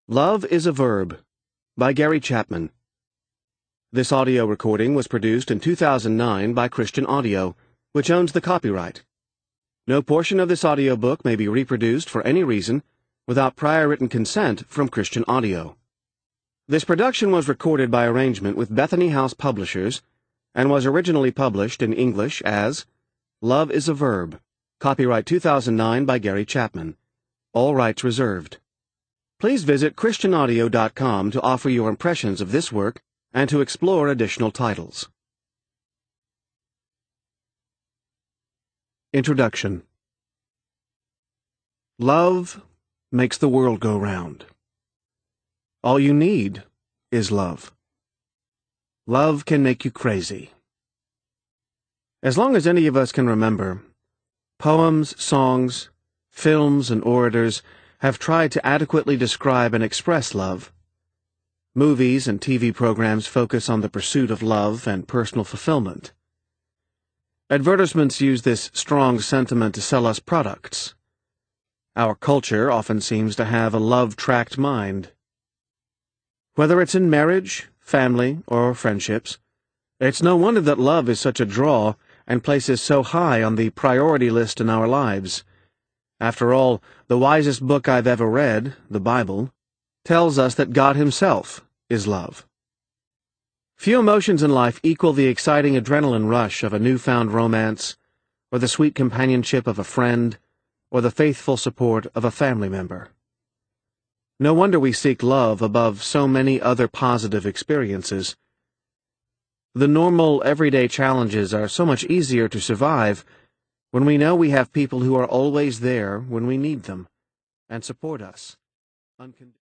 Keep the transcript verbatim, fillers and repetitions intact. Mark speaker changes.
Speaker 1: Love is a Verb by Gary Chapman. This audio recording was produced in two thousand nine by Christian Audio, which owns the copyright. No portion of this audiobook may be reproduced for any reason without prior written consent from Christian Audio. This production was recorded by arrangement with Bethany House Publishers and was originally published in English as Love is a Verb, copyright two thousand nine by Gary Chapman. All rights reserved. Please visit Christian Audio dot com to offer your impressions of this work and to explore additional titles. Introduction. Love makes the world go round. All you need is love. Love can make you crazy. As long as any of us can remember, poems, songs, films, and orators have tried to adequately describe and express love. Movies and T V programs focus on the pursuit of love and personal fulfillment. Advertisements use this strong sentiment to sell us products. Our culture often seems to have a love-tracked mind. Whether it's in marriage, family, or friendships, it's no wonder that love is such a draw and places so high on the priority list in our lives. After all, the wisest book I've ever read, the Bible, tells us that God Himself is love. Few emotions in life equal the exciting adrenaline rush of a newfound romance, or the sweet companionship of a friend, or the faithful support of a family member. No wonder we seek love above so many other positive experiences. The normal, everyday challenges are so much easier to survive when we know we have people who are always there when we need them and support us. Uncond-